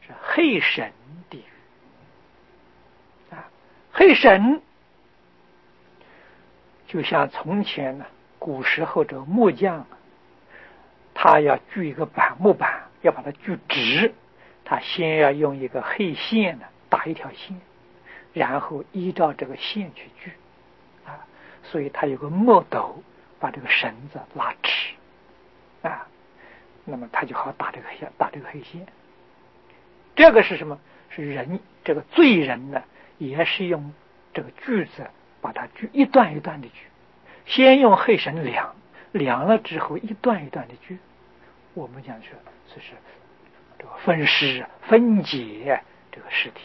是黑神地狱啊。黑神就像从前呢，古时候这个木匠，他要锯一个木板，要把它锯直，他先要用一个黑线呢打一条线，然后依照这个线去锯啊，所以他有个木斗把这个绳子拉直啊，那么他就好打这个黑线。这个是什么？是人这个罪人呢，也是用这个锯子把它锯一段一段的锯，先用黑绳量了之后一段一段的锯。我们讲说这是这个分尸分解这个尸体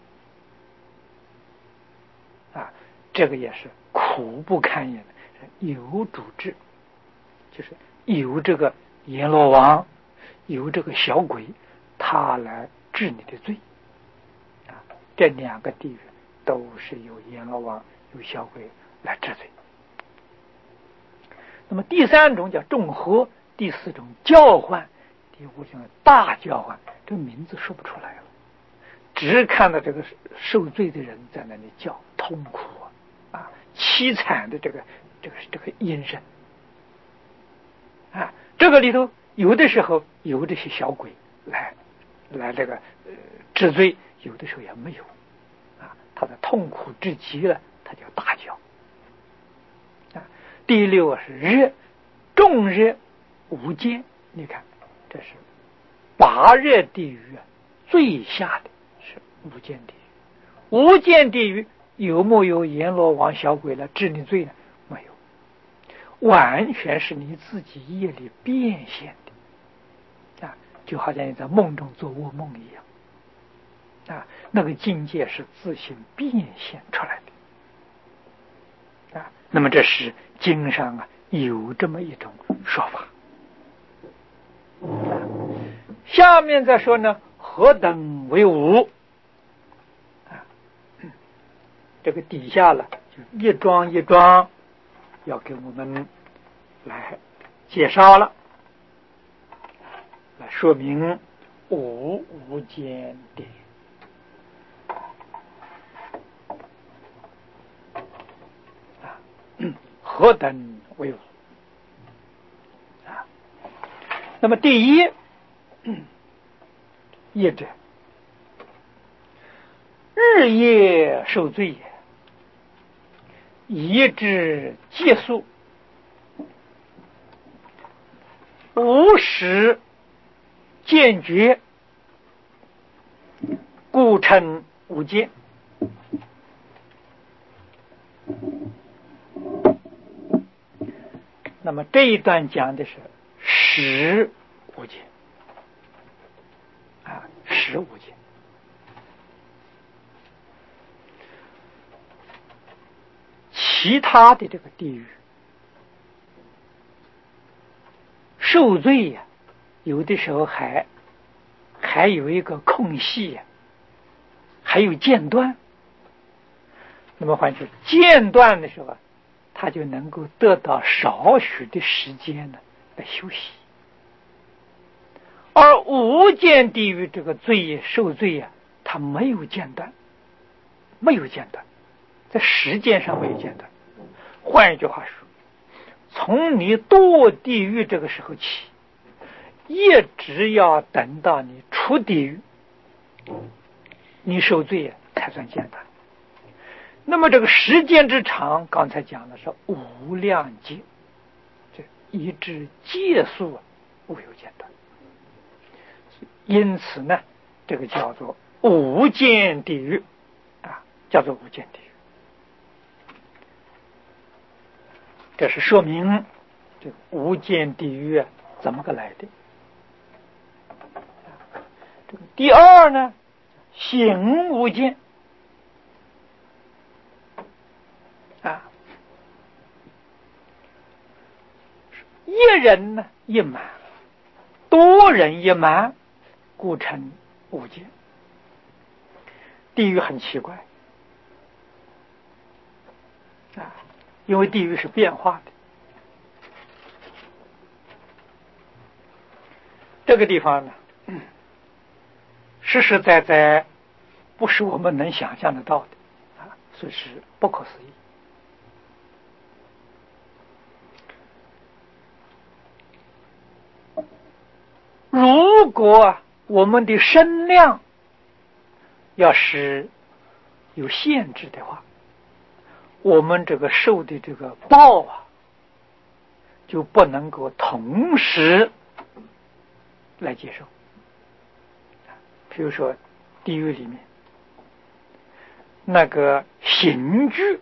啊，这个也是苦不堪言的。由主治，就是由这个阎罗王，由这个小鬼，他来治你的罪啊。这两个地狱都是由阎罗王由小鬼来治罪。那么第三种叫众合，第四种交换，第五种大交换，这个名字说不出来了，只看到这个受罪的人在那里叫痛苦啊，凄惨的这个音声啊。这个里头有的时候有这些小鬼来这个治罪，有的时候也没有啊，他的痛苦至极了，他叫大叫啊。第六是热，众热无间，你看这是八热地狱最下的是无间地狱。无间地狱有没有阎罗王小鬼来治你罪呢？没有，完全是你自己业力变现的啊，就好像你在梦中做噩梦一样啊，那个境界是自行变现出来的啊。那么这是经上有这么一种说法。下面再说呢，何等为五啊？这个底下了就一桩一桩要给我们来介绍了，来说明无间地啊，何等为五啊？那么第一，业者日夜受罪也，以之戒宿，无始见觉，故称无间。那么这一段讲的是识无间啊，识无间。其他的这个地狱受罪呀，有的时候还有一个空隙呀，还有间断。那么换句间断的时候他就能够得到少许的时间呢来休息。而无间地狱这个受罪呀，它没有间断，在时间上没有间断。换一句话说，从你堕地狱这个时候起，一直要等到你出地狱，你受罪才算间断。那么这个时间之长，刚才讲的是无量劫，这以至戒数无有间断。因此呢，这个叫做无间地狱啊，叫做无间地狱。这是说明这个无间地狱怎么个来的。这个第二呢，行无间啊，一人呢一满，多人一满，故称无间。地狱很奇怪啊，因为地狱是变化的。这个地方呢， 实实在在不是我们能想象得到的啊，所以是不可思议。如果我们的身量要是有限制的话，我们这个受的这个报啊，就不能够同时来接受。比如说地狱里面那个刑具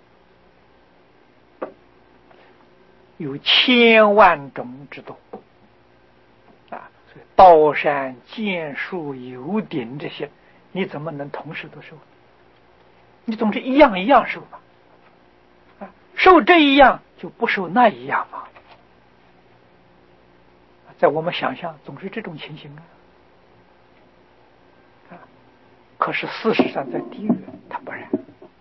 有千万种之多啊，所以刀山剑树油鼎这些，你怎么能同时都受？你总是一样一样受嘛，啊，受这一样就不受那一样嘛。在我们想象总是这种情形啊，可是事实上在地狱它不然。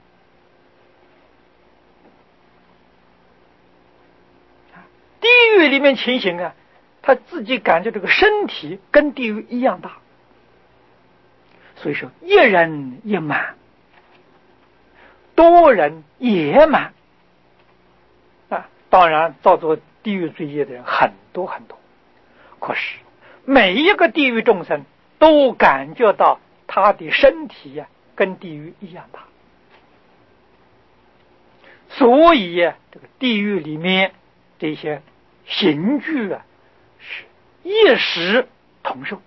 地狱里面情形啊，他自己感觉这个身体跟地狱一样大，所以说一人一满，多人也满啊。当然造作地狱罪业的人很多很多，可是每一个地狱众生都感觉到他的身体呀，跟地狱一样大，所以这个地狱里面这些刑具啊，是一时同受，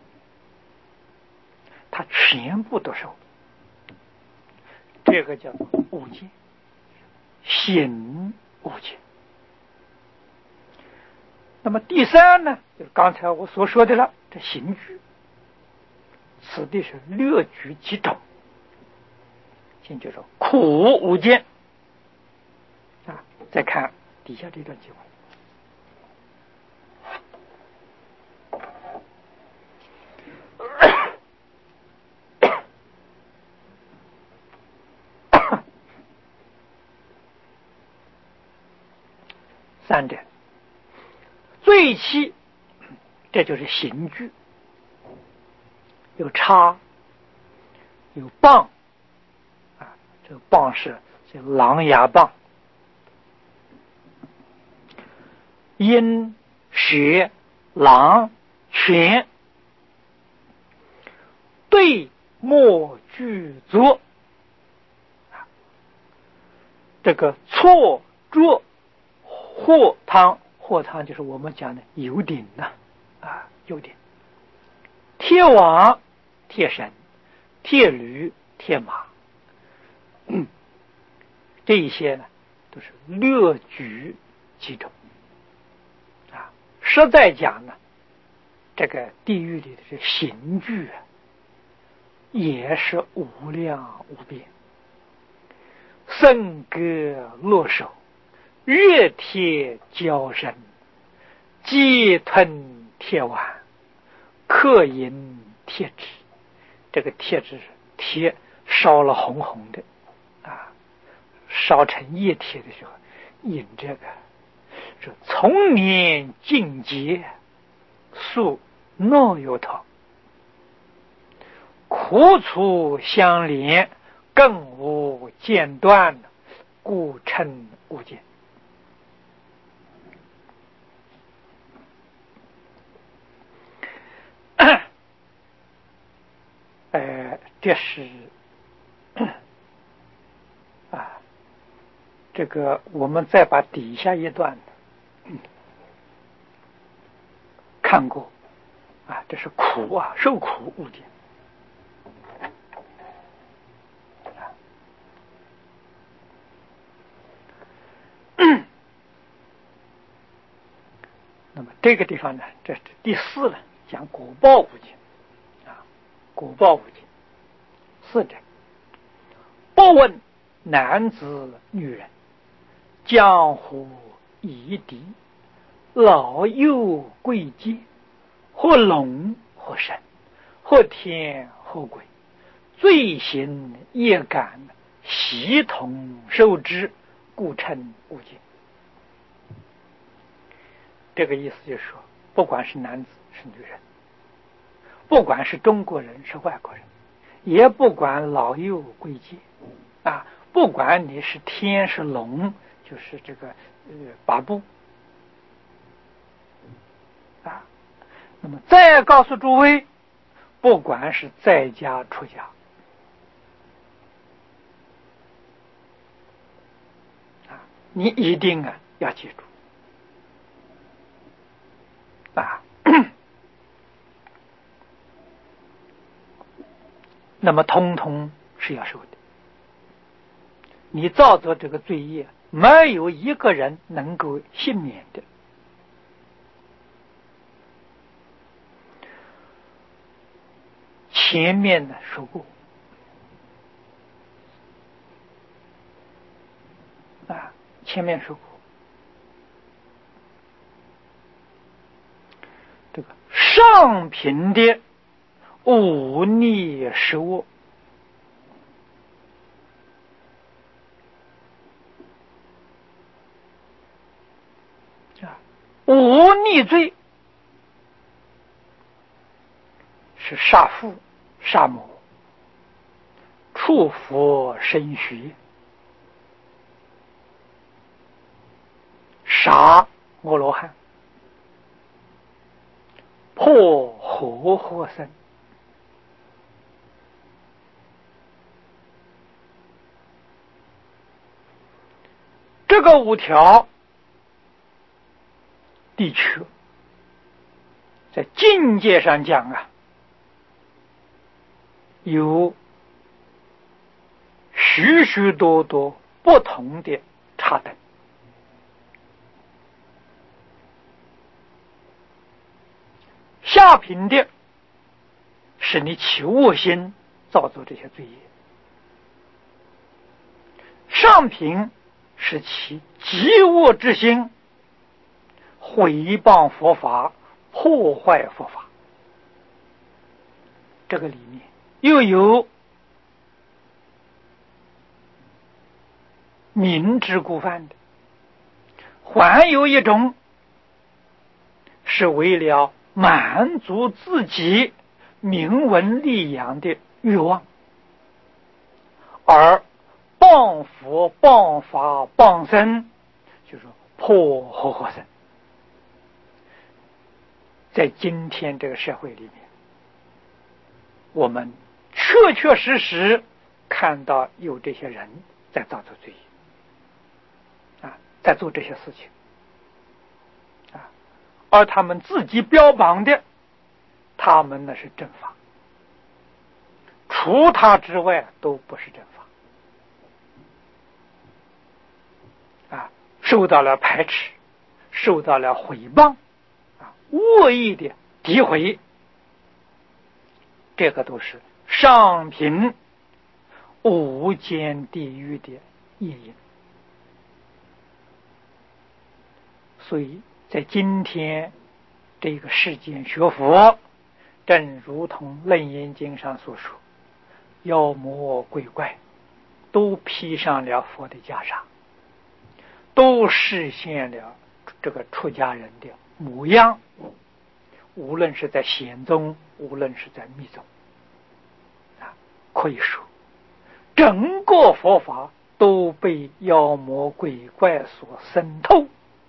他全部都受，这个叫做物界，刑物界。那么第三呢，就是刚才我所说的了，这刑具，此地是略举几种，先就说苦无间啊。再看底下这段经文。三者，罪期，这就是刑具，有叉，有棒啊，这个棒是这狼牙棒，鹰、蛇、狼、犬，对莫具足，这个错捉货汤，货汤就是我们讲的油鼎呐，啊，油鼎，贴网、贴绳、贴驴、贴马，这一些呢都是略举几种啊。实在讲呢，这个地狱里的这刑具啊，也是无量无边，笙歌落手，越贴交身，鸡吞铁碗，刻银贴纸。这个贴纸是铁烧了红红的啊，烧成液铁的时候印这个是从年尽节，宿诺有头，苦楚相连，更无间断，故称无间。这是啊，这个我们再把底下一段看过啊，这是苦啊，受苦无间。那么这个地方呢，这是第四了，讲果报无间啊，果报无间。四者，不问男子女人，江湖夷狄，老幼贵贱，或龙或神，或天或鬼，罪行业感，悉同受之，故称无间。这个意思就是说，不管是男子是女人， 不管是中国人是外国人，也不管老幼贵贱啊，不管你是天是龙，就是这个八部啊。那么再告诉诸位，不管是在家出家啊，你一定要记住啊。那么通通是要受的。你造作这个罪业，没有一个人能够幸免的。前面的说过啊，前面说过，这个上品的忤逆失恶啊，忤逆罪是杀父杀母，触佛身虚，杀阿罗汉，破活活僧。这个五条的确在境界上讲啊，有许许多多不同的差等。下品的是你起恶心造作这些罪业，上品是其极恶之心，毁谤佛法，破坏佛法。这个里面又有明知故犯的，还有一种是为了满足自己名闻利养的欲望，而谤佛谤法谤僧，就是破活活僧。在今天这个社会里面，我们确确实实看到有这些人在造作罪业啊，在做这些事情啊，而他们自己标榜的，他们那是正法，除他之外都不是正法啊，受到了排斥，受到了毁谤啊，恶意的诋毁，这个都是上品无间地狱的业因。所以在今天这个世间学佛，正如同《楞严经》上所说，妖魔鬼怪都披上了佛的袈裟，都实现了这个出家人的模样，无论是在显宗，无论是在密宗啊，可以说整个佛法都被妖魔鬼怪所渗透。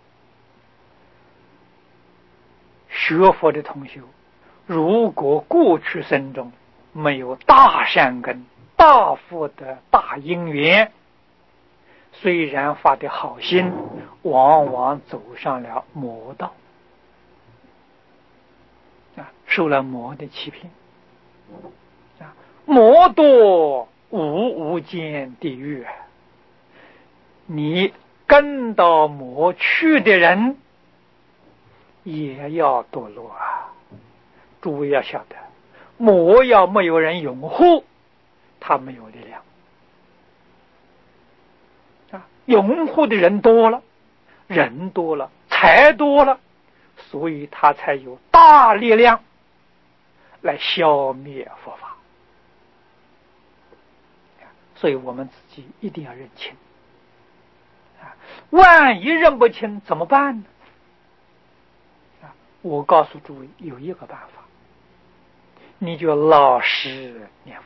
学佛的同学，如果过去生中没有大善根、大福德、大因缘，虽然发的好心，往往走上了魔道啊，受了魔的欺骗啊，魔多无间地狱，你跟到魔去的人也要堕落啊！诸位要晓得，魔要没有人拥护，他没有力量啊！拥护的人多了，人多了，财多了，所以他才有大力量来消灭佛法。所以我们自己一定要认清啊！万一认不清怎么办呢？我告诉诸位有一个办法， 你就老实念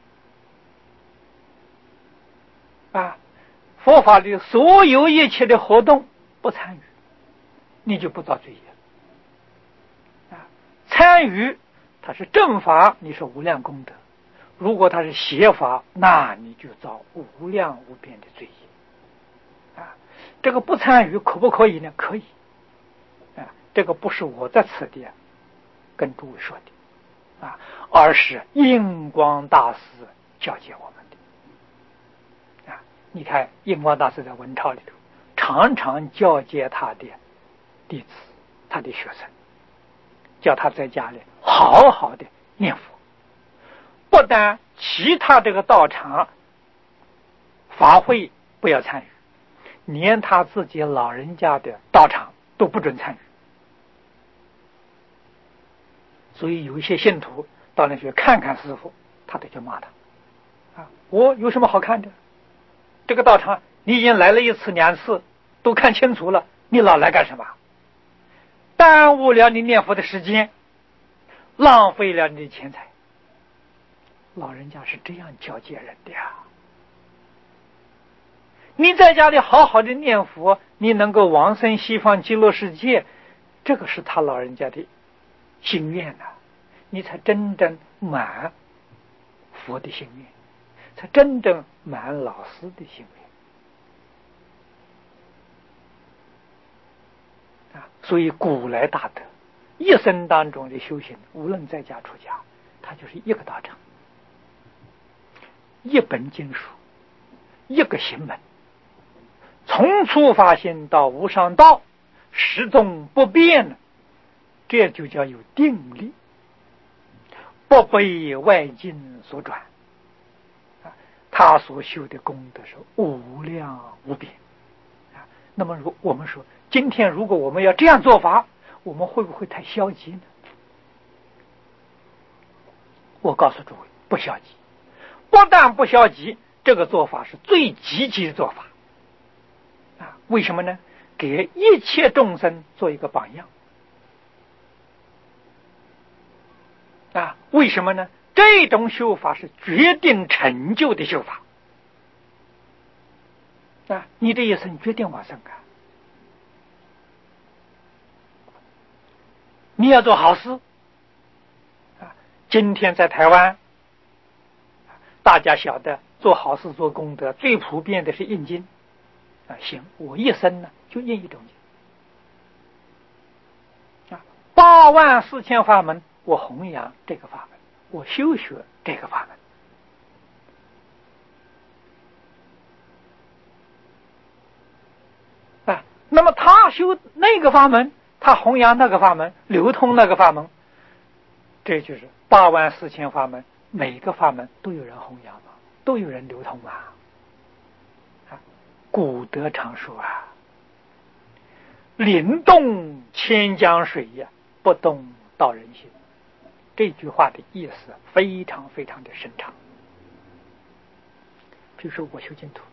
佛啊。佛法里所有一切的活动不参与，你就不造罪业啊。参与它是正法，你是无量功德；如果它是邪法，那你就造无量无边的罪业啊。这个不参与可不可以呢？可以啊。这个不是我在此地跟诸位说的啊，而是印光大师教诫我们的啊。你看印光大师在文钞里头常常教诫他的弟子，他的学生，叫他在家里好好的念佛，不但其他这个道场法会不要参与，连他自己老人家的道场都不准参与。所以有一些信徒到那去看看师父，他都就骂他啊，我有什么好看的？这个道场你已经来了1次2次，都看清楚了，你老来干什么？耽误了你念佛的时间，浪费了你的钱财。老人家是这样教诫人的呀。你在家里好好的念佛，你能够往生西方极乐世界，这个是他老人家的心愿呐，你才真正满佛的心愿，才真正满老师的心愿啊。所以古来大德一生当中的修行，无论在家出家，他就是一个道场，一本经书，一个行门，从初发心到无上道，始终不变，这就叫有定力，不被外境所转。他所修的功德是无量无边。那么我们说，今天如果我们要这样做法，我们会不会太消极呢？我告诉诸位，不消极。不但不消极，这个做法是最积极的做法啊。为什么呢？给一切众生做一个榜样啊。为什么呢？这种修法是决定成就的修法啊。你这一生决定往生啊。你要做好事啊。今天在台湾，大家晓得做好事做功德最普遍的是印经啊。行，我一生呢就印一种经啊。84000法门，我弘扬这个法门，我修学这个法门啊。那么他修那个法门，他弘扬那个法门，流通那个法门，这就是84000法门，每个法门都有人弘扬嘛，都有人流通啊。古德常说啊，灵动千江水呀，不动道人心。这句话的意思非常非常的深长。比如说我修净土，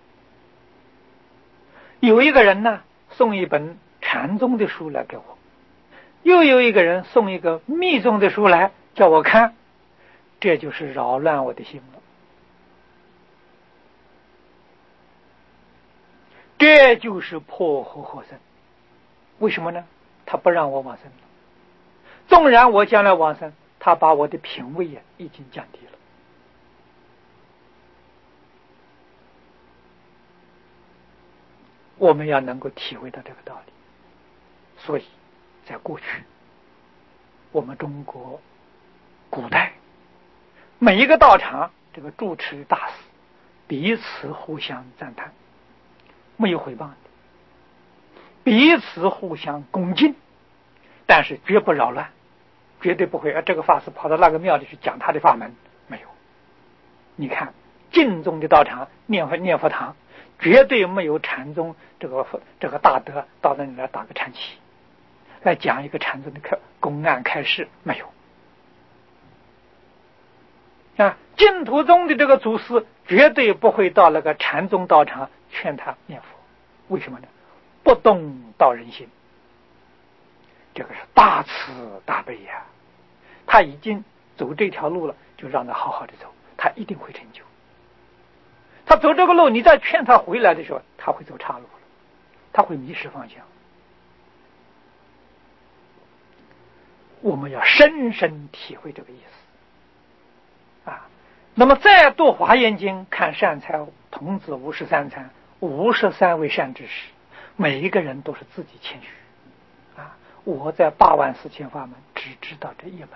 有一个人呢送一本禅宗的书来给我，又有一个人送一个密宗的书来叫我看，这就是扰乱我的心了，这就是破和合僧。为什么呢？他不让我往生了，纵然我将来往生，他把我的品位已经降低了。我们要能够体会到这个道理。所以在过去我们中国古代每一个道场这个住持的大师彼此互相赞叹，没有诽谤的，彼此互相恭敬，但是绝不扰乱，绝对不会这个法师跑到那个庙里去讲他的法门，没有。你看净宗的道场念佛堂，绝对没有禅宗这个大德到那里来打个禅旗，来讲一个禅宗的公案开示，没有啊。净土宗的这个祖师绝对不会到那个禅宗道场劝他念佛，为什么呢？不动道人心，这个是大慈大悲呀。他已经走这条路了，就让他好好的走，他一定会成就。他走这个路，你再劝他回来的时候，他会走岔路了，他会迷失方向。我们要深深体会这个意思啊。那么再读《华严经》，看善财童子53参，53位善知识，每一个人都是自己谦虚啊。我在84000法门只知道这一门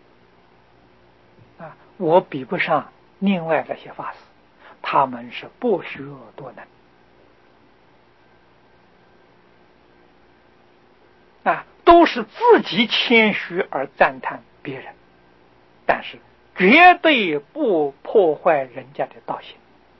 啊，我比不上另外那些法师，他们是博学多能啊，都是自己谦虚而赞叹别人，但是绝对不破坏人家的道行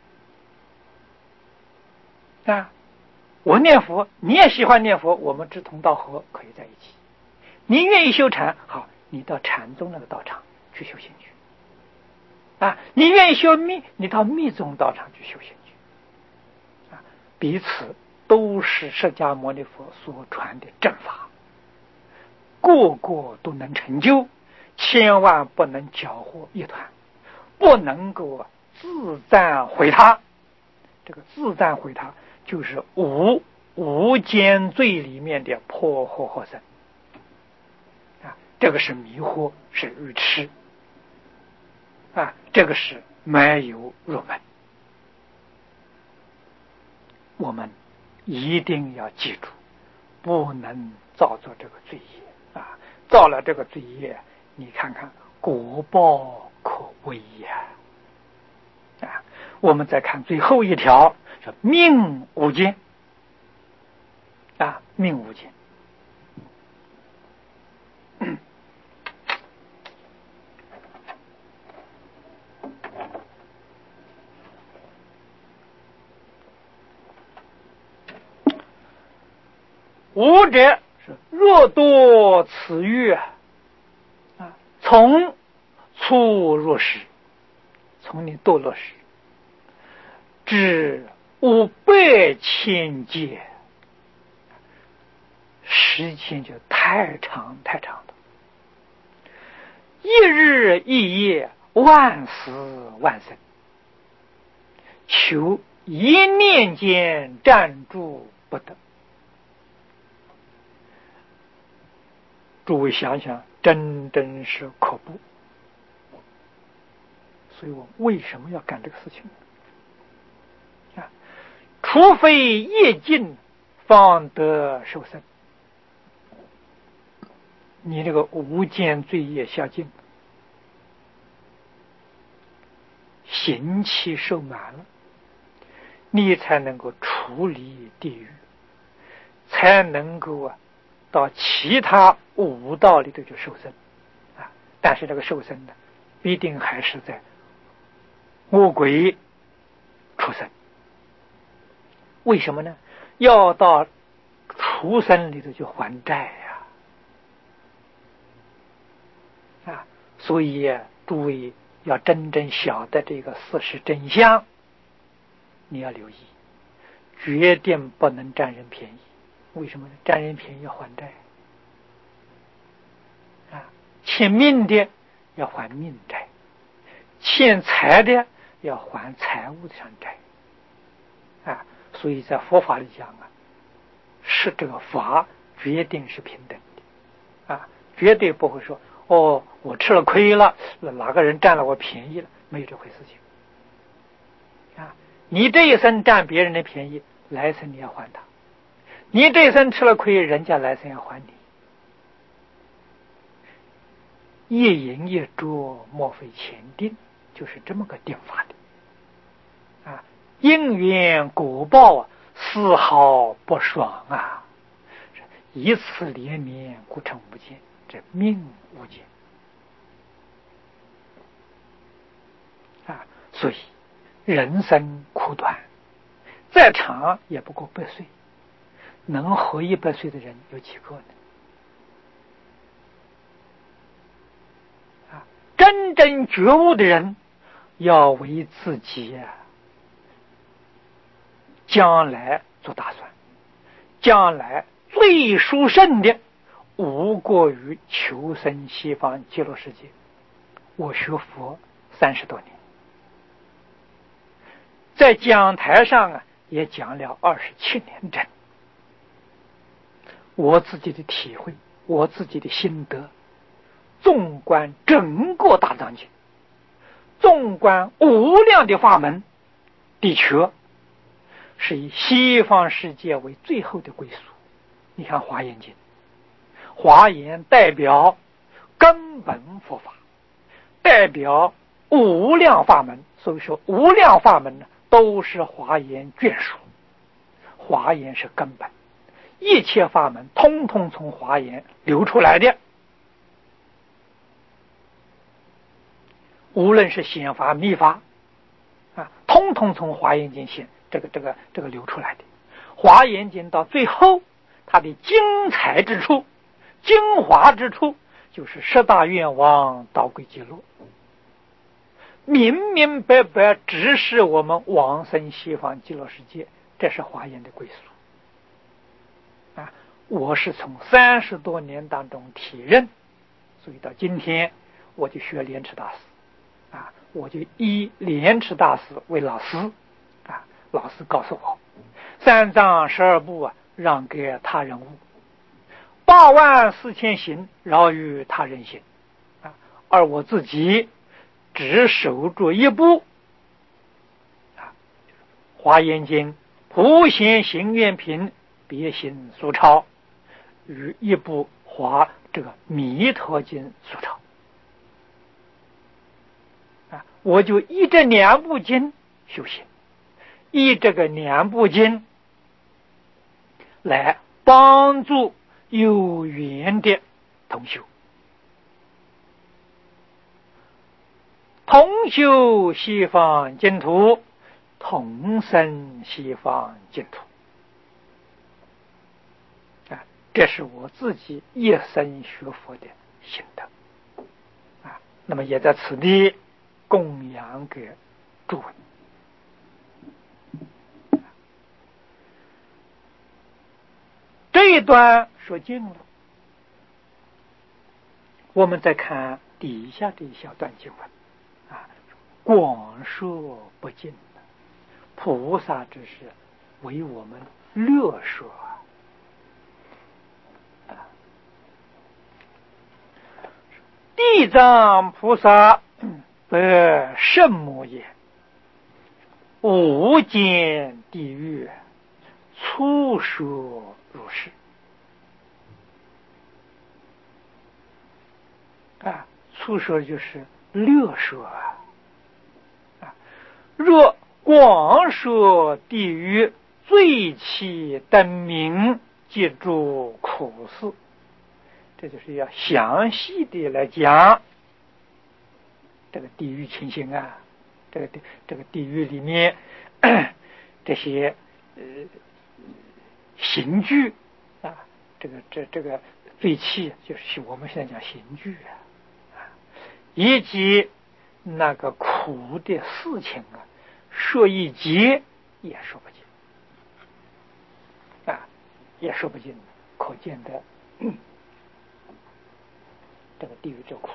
啊！我念佛，你也喜欢念佛，我们志同道合，可以在一起。你愿意修禅，好，你到禅宗那个道场去修行去啊！你愿意修密，你到密宗道场去修行去啊！彼此都是释迦牟尼佛所传的正法，个个都能成就，千万不能搅和一团，不能够自赞毁他。这个自赞毁他，就是无间罪里面的破惑惑生啊，这个是迷惑，是愚痴啊，这个是没有入门。我们一定要记住，不能造作这个罪业啊！造了这个罪业，你看看果报可畏呀！啊，我们再看最后一条，是命无间啊，命无间。无者是若多此欲啊，从初入时，从你堕落时，至500,000劫，时间就太长太长了。一日一夜，万死万生，求一念间暂住不得。诸位想想，真是可怖。所以我为什么要干这个事情啊？除非业尽，方得受生。你这个无间罪业消尽，刑期受满了，你才能够处理地狱，才能够到其他5道里头去受生啊。但是这个受生呢，必定还是在恶鬼畜生。为什么呢？要到畜生里头去还债啊！所以诸位要真正晓得这个事实真相，你要留意，决定不能占人便宜。为什么呢？占人便宜要还债啊！欠命的要还命债，欠财的要还财务上债啊！所以在佛法里讲啊，是这个法决定是平等的啊，绝对不会说哦，我吃了亏了，哪个人占了我便宜了，没有这回事情啊！你这一生占别人的便宜，来生你要还他；你这一生吃了亏，人家来生要还你。一饮一啄，莫非前定，就是这么个定法的啊！因缘果报啊，丝毫不爽啊！以此连绵，故称无间，这命无间啊！所以人生苦短，再长也不过100岁，能活100岁的人有几个呢？啊，真正觉悟的人要为自己将来做打算，将来最殊胜的无过于求生西方极乐世界， 我学佛30多年，在讲台上也讲了27年整。我自己的体会，我自己的心得，纵观整个大藏经，纵观无量的法门，的确是以西方世界为最后的归宿。你看华严经，华严代表根本佛法，代表无量法门，所以说无量法门呢都是华严眷属，华严是根本，一切法门通通从华严流出来的，无论是显法密法通通从华严经显这个流出来的。华严经到最后它的精彩之处，精华之处，就是十大愿望导归极乐，明明白白指示我们往生西方极乐世界，这是华严的归宿我是从30多年当中体认，所以到今天我就学莲池大师我就以莲池大师为老师老师告诉我，3藏12部让给他人悟，84000行饶于他人行而我自己只守住一部华严经普贤行愿品别行俗抄，与一部这个弥陀经俗抄我就依这2部经修行，依这个2部经来帮助有缘的同修，同修西方净土，同生西方净土这是我自己一生学佛的心得那么也在此地供养给诸位。这一段说尽了，我们再看底下这一小段经文广说不尽，菩萨之事为我们略说地藏菩萨得圣母也，无间地狱粗说如是粗说就是略说若广说地狱罪气灯明，记住苦事，这就是要详细的来讲这个地狱情形这个地狱里面这些刑具这个罪气，就是我们现在讲刑具以及那个苦的事情说一节也说不尽也说不尽，可见的这个地狱之苦。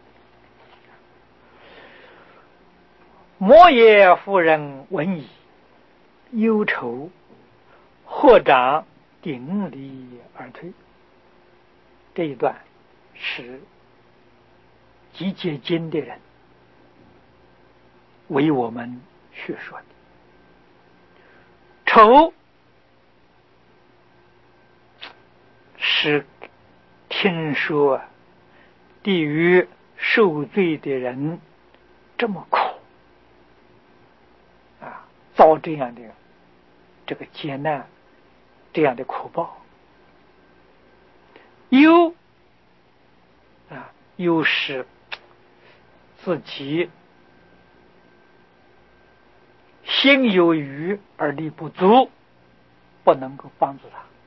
摩耶夫人闻已，忧愁，合掌顶礼而退。这一段是集结经的人为我们学说的。愁是听说地狱受罪的人这么苦遭这样的这个劫难，这样的苦报，又是自己心有余而力不足，不能够帮助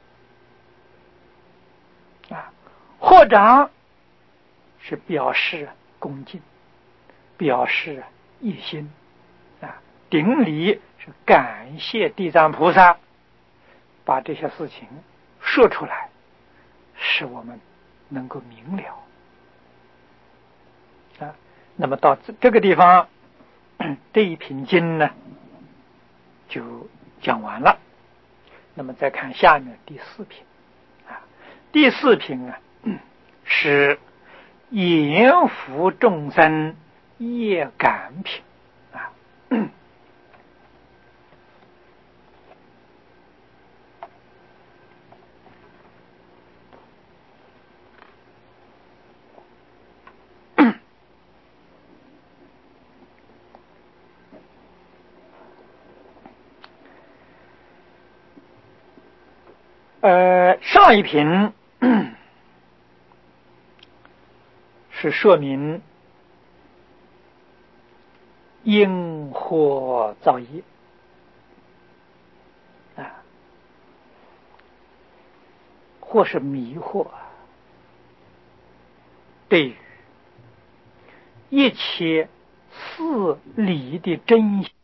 他合掌是表示恭敬，表示一心顶礼是感谢地藏菩萨把这些事情说出来，使我们能够明了那么到这个地方，这一品经呢就讲完了。那么再看下面第4品啊，第4品啊是严福众生业感品啊。上一品是说明因祸造业啊，或是迷惑对于一切事理的真相